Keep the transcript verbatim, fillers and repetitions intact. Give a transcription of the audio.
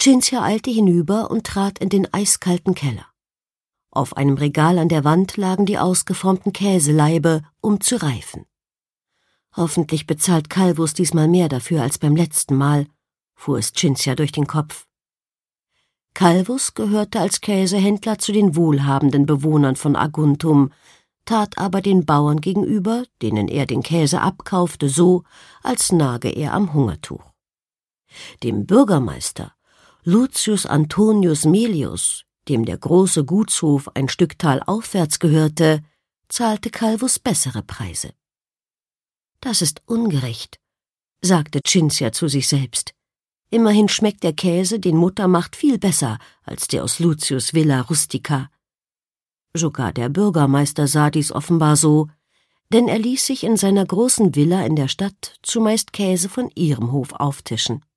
Cinzia eilte hinüber und trat in den eiskalten Keller. Auf einem Regal an der Wand lagen die ausgeformten Käselaibe, um zu reifen. »Hoffentlich bezahlt Calvus diesmal mehr dafür als beim letzten Mal«, fuhr es Cinzia durch den Kopf. Calvus gehörte als Käsehändler zu den wohlhabenden Bewohnern von Aguntum, tat aber den Bauern gegenüber, denen er den Käse abkaufte, so, als nage er am Hungertuch. Dem Bürgermeister, Lucius Antonius Melius, dem der große Gutshof ein Stück Tal aufwärts gehörte, zahlte Calvus bessere Preise. »Das ist ungerecht«, sagte Cinzia zu sich selbst. »Immerhin schmeckt der Käse, den Mutter macht, viel besser als der aus Lucius Villa Rustica.« Sogar der Bürgermeister sah dies offenbar so, denn er ließ sich in seiner großen Villa in der Stadt zumeist Käse von ihrem Hof auftischen.